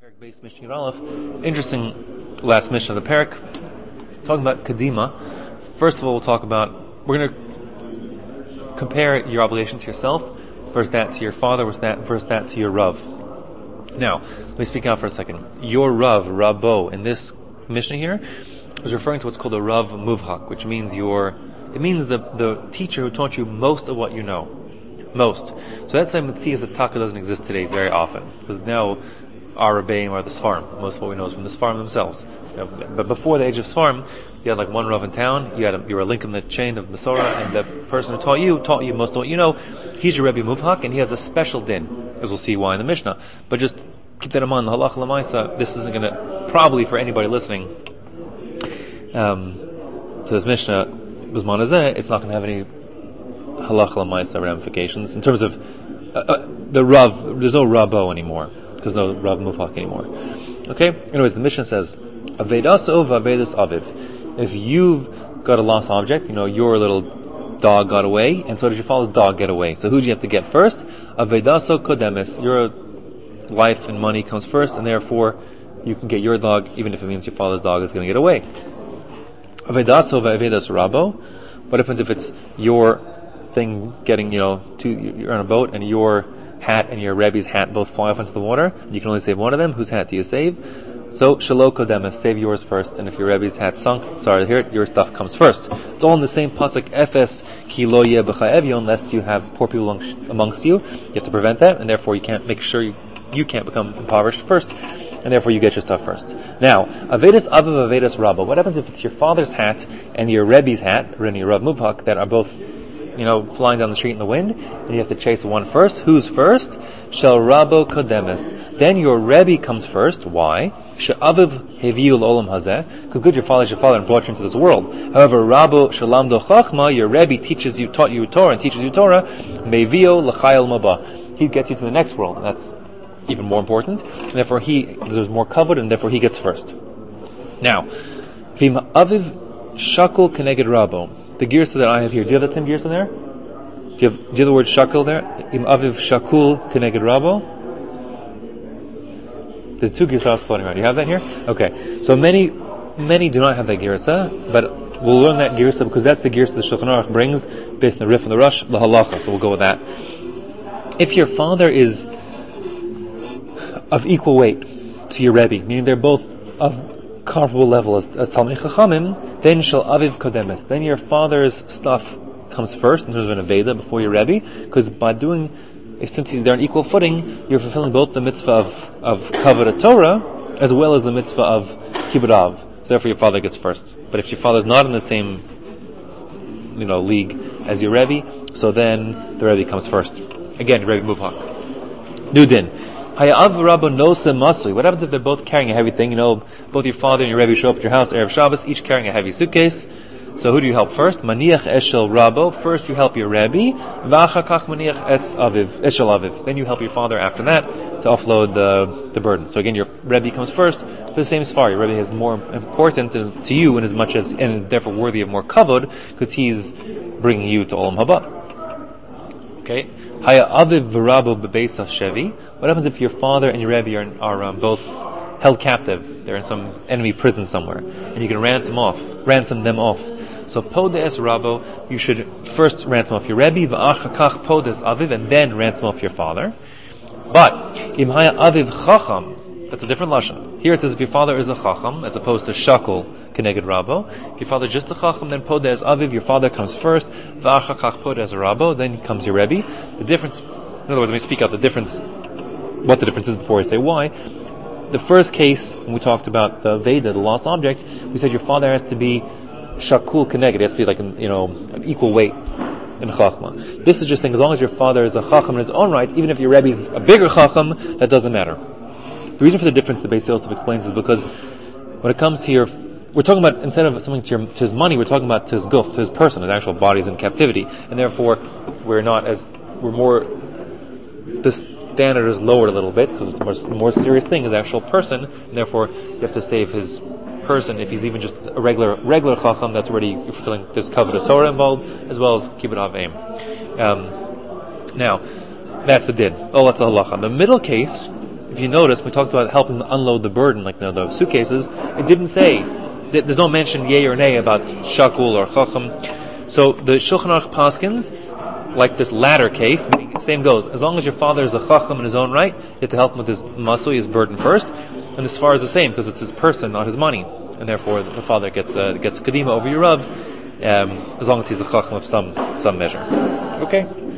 Parak based Mishnah Aleph. Interesting last Mishnah of the Parak. Talking about Kadima. First of all, we're going to compare your obligation to yourself versus that to your father versus that to your Rav. Now, let me speak out for a second. Your Rav, Rabbo, in this Mishnah here, is referring to what's called a Rav Muvhak, which means the teacher who taught you most of what you know. Most. So that's why Metzias the Taka doesn't exist today very often. Because now our Rebbeim are the Sfarim. Most of what we know is from the Sfarim themselves. But before the age of Sfarim, you had like one Rav in town, you were a link in the chain of Masorah, and the person who taught you most of what you know. He's your Rebbe Muvhak, and he has a special din, as we'll see why in the Mishnah. But just keep that in mind, the Halach Lamaisa, this isn't going to, probably for anybody listening to this Mishnah, it's not going to have any Halach Lamaisa ramifications in terms of the Rav. There's no Rabbo anymore because no Rav Muvhak anymore. Okay. Anyways, the Mishnah says, "Avedas ov avedas aviv." If you've got a lost object, your little dog got away, and so did your father's dog get away. So who do you have to get first? Avedaso kodemis. Your life and money comes first, and therefore you can get your dog, even if it means your father's dog is going to get away. Avedaso avedas rabo. What happens if it's your thing getting, you're on a boat and your hat and your Rebbe's hat both fly off into the water? You can only save one of them. Whose hat do you save? So, Shalo Kodemes, save yours first. And if your Rebbe's hat sunk, sorry to hear it, your stuff comes first. It's all in the same pasuk, Efes ki lo yeh b'chayev, lest you have poor people amongst you. You have to prevent that, and therefore you can't make sure you can't become impoverished first, and therefore you get your stuff first. Now, Avedas Aviv Avedas Rabba. What happens if it's your father's hat and your Rebbe's hat, or your Rav Muvhak, that are both flying down the street in the wind, and you have to chase one first? Who's first? Shel Rabbo Kodemes. Then your Rebbe comes first. Why? She'aviv heviu l'olam hazeh. Because good, your father is your father and brought you into this world. However, Rabbo Shalamdo Chachma, your Rebbe taught you Torah and teaches you Torah. Mevio l'chayel maba. He gets you to the next world, and that's even more important. And therefore there's more covered, and therefore he gets first. Now, Vim Aviv Shakul Keneged Rabbo. The girsa that I have here, do you have that same girsa there? Do you have the word shakul there? Im aviv shakul keneged rabo. There's two girsas floating around. You have that here? Okay. So many do not have that girsa, but we'll learn that girsa because that's the girsa the Shulchan Aruch brings based on the Rif and the Rush, the halacha. So we'll go with that. If your father is of equal weight to your Rebbe, meaning they're both of comparable level as Talmidei Chachamim, then shall aviv kodemes. Then your father's stuff comes first in terms of an aveda before your Rebbe, because by since they're on equal footing, you're fulfilling both the mitzvah of kavod Torah as well as the mitzvah of kibbud av. So therefore, your father gets first. But if your father's not in the same league as your Rebbe, so then the Rebbe comes first. Again, Rebbe Muvhak. New din. What happens if they're both carrying a heavy thing? Both your father and your Rebbe show up at your house, Erev Shabbos, each carrying a heavy suitcase. So who do you help first? Maniach eshel Rabbo. First you help your Rebbe. V'achakach maniach eshel aviv. Then you help your father after that to offload the burden. So again, your Rebbe comes first for the same sfar. Your Rebbe has more importance to you in as much as, and therefore worthy of more kavod, because he's bringing you to Olam Haba. Okay. Haya aviv v'rabbo bebeis shevi. What happens if your father and your Rebbe are both held captive? They're in some enemy prison somewhere, and you can ransom them off. So podes rabbo, you should first ransom off your Rebbe, v'achakach podes aviv, and then ransom off your father. But im haya aviv chacham, that's a different lashon. Here it says if your father is a chacham, as opposed to shakul keneged rabbo. If your father is just a chacham, then podes aviv, your father comes first, v'achakach podes rabbo, then comes your Rebbe. The difference, in other words, let me speak out what the difference is before I say why. The first case, when we talked about the Veda, the lost object, we said your father has to be shakul keneged, it has to be like an equal weight in chachma. This is just saying as long as your father is a chacham in his own right, even if your Rebbe is a bigger chacham, that doesn't matter. The reason for the difference the Beis Yosef explains is because when it comes to we're talking about, instead of something to his money, we're talking about to his guf, to his person, his actual body is in captivity, and therefore the standard is lowered a little bit because it's a more serious thing, his actual person, and therefore you have to save his person. If he's even just a regular chacham, that's already fulfilling this kavod of Torah involved, as well as kibbud av aim. Now, that's the din. Oh, that's the halacha. The middle case, if you notice, we talked about helping to unload the burden, like the suitcases. It didn't say, there's no mention yay or nay about shakul or chacham. So the Shulchan Aruch paskins, like this latter case, meaning the same goes. As long as your father is a chacham in his own right, you have to help him with his masui, his burden first. And this far is the same, because it's his person, not his money. And therefore the father gets kadima over your Rav, as long as he's a chacham of some measure. Okay?